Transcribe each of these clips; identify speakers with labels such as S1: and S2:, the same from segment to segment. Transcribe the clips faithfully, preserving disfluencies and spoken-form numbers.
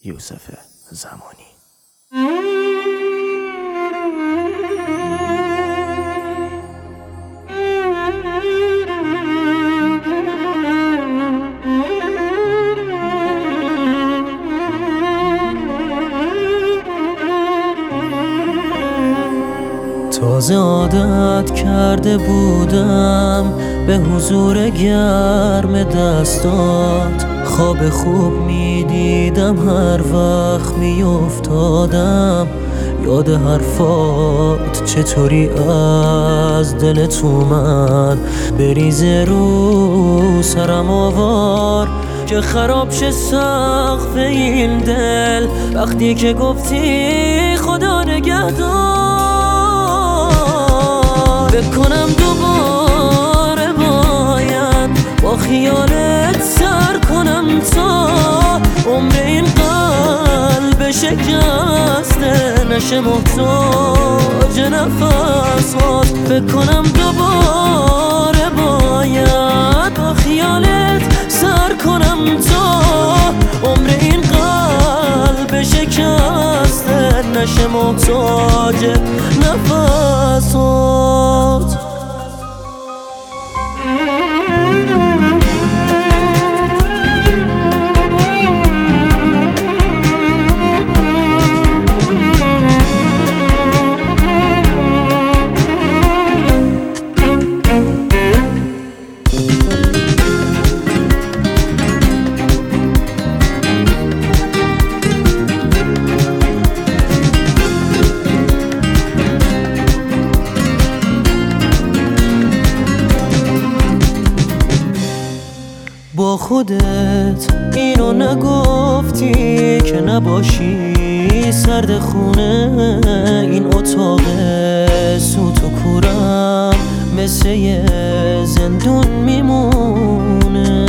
S1: یوسف زمانی. تازه عادت کرده بودم به حضور گرم دستات، خواب خوب می دیدم هر وقت می افتادم یاد حرفات، چطوری از دلت اومد بریزه رو سرم آوار که خراب شه سقف این دل وقتی که گفتی خدا نگهدار. بکنم دوباره باید با خیالت سر کنم تا عمر این قلب شکسته نشه محتاج نفسات. بکنم دوباره باید با خیالت سر کنم تا عمر این قلب شکسته نشه محتاج نفسات. با خودت اینو نگفتی که نباشی سرد خونه این اتاق سوت و کورم مثل یه زندون میمونه.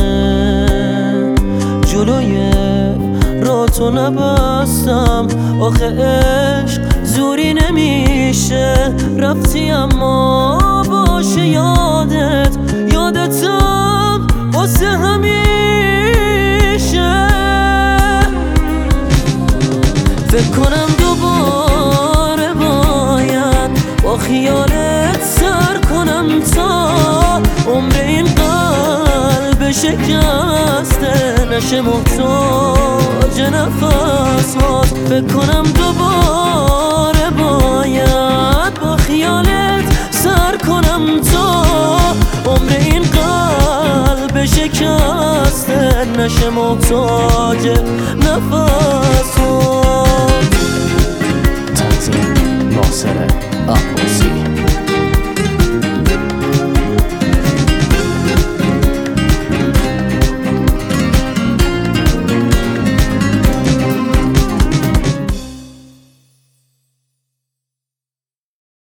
S1: جلوی راتو نبستم آخه عشق زوری نمیشه، رفتی اما باشه یادت یادتم واسه همیشه. فکر کنم دوباره باید با خیالت سر کنم تا عمر این قلب شکسته نشه محتاج نفسات. فکر کنم دوباره باید با خیالت سر کنم تا عمر این قلب شکسته نشه محتاج نفسات.
S2: تنظیم ناصر عباسی.